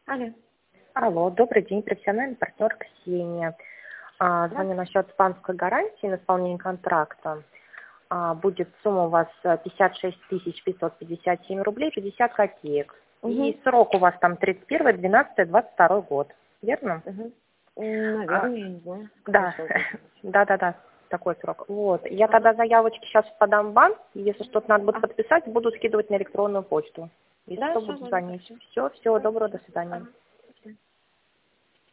Алло. Алло, добрый день, профессиональный партнер Ксения. Да? Звоню насчет банковской гарантии на исполнение контракта. Будет сумма у вас 56 557 рублей 50 копеек. Угу. И срок у вас там 31.12.22 год. Верно? Угу. Наверное, я не знаю. Да, Какой срок. да, такой срок. Вот. Я тогда заявочки сейчас подам в банк. Если что-то надо будет подписать, буду скидывать на электронную почту. Если Да, что, все, буду ладно, звонить. хорошо. Все, всего доброго, до свидания. Ага.